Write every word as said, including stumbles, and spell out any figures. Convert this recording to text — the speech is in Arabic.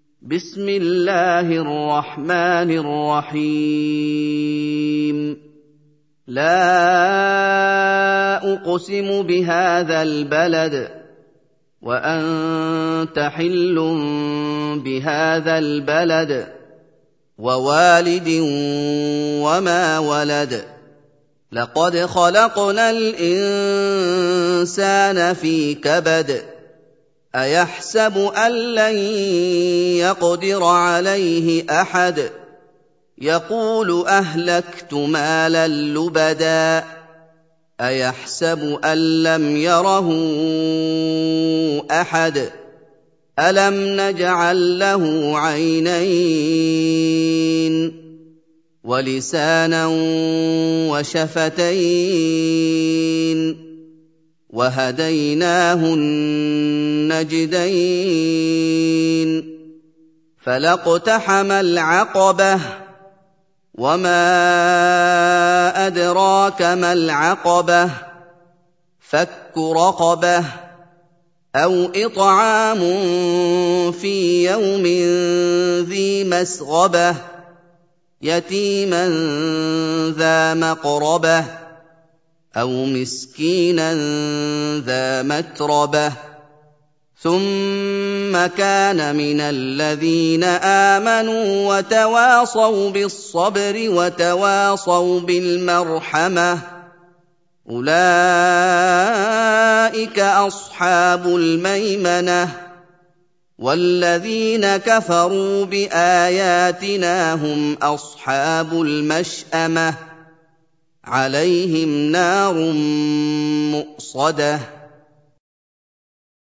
بسم الله الرحمن الرحيم لا أقسم بهذا البلد وأنت حل بهذا البلد ووالد وما ولد لقد خلقنا الإنسان في كبد أيحسب أن لن يقدر عليه أحد يقول أهلكت مالا لبدا أيحسب أن لم يره أحد ألم نجعل له عينين ولسانا وشفتين وهديناه النجدين فلاقتحم العقبة وما أدراك ما العقبة فك رقبة أو إطعام في يوم ذي مسغبة يتيما ذا مقربة أو مسكينا ذا متربة ثم كان من الذين آمنوا وتواصوا بالصبر وتواصوا بالمرحمة أولئك أصحاب الميمنة والذين كفروا بآياتنا هم أصحاب المشأمة عليهم نار مؤصدة